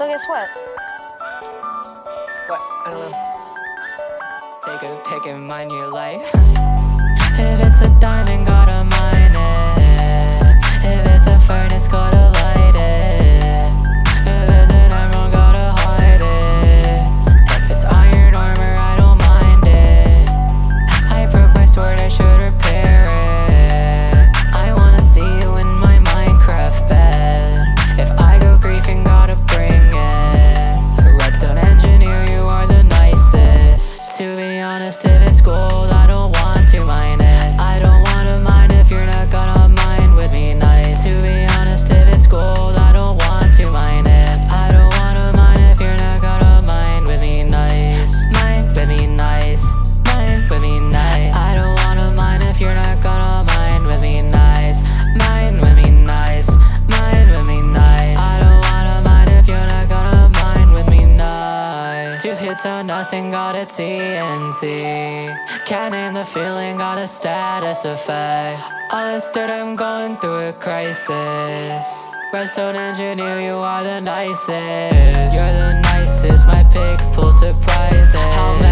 So guess what? What? I don't know. Take a pick and mind your life. If it's a diamond, gotta mine it. If it's a furnace, gotta light it. If it's an emerald, gotta hide it. If it's iron armor, I don't mind it. I broke my sword, I should repair it. I wanna see you in my Minecraft bed. If I go griefing, gotta bring it. Redstone engineer, you are the nicest. To be honest, if it's gold, I don't want to mine it. I don't wanna mine if you're not gonna mine with me nice. To be honest, if it's gold, I don't want to mine it. I don't wanna mine if you're not gonna mine with me nice. Mine with me nice. Mine with me nice. I don't wanna mine if you're not gonna mine with me nice. Mine with me nice. Mine with me nice. I don't wanna mine if you're not gonna mine with me nice. 2 hits on nothing, got a TNT. Can't name the feeling, got a status effect. All this dirt, I'm going through a crisis. Redstone engineer, you are the nicest. You're the nicest, my pick pull surprises. How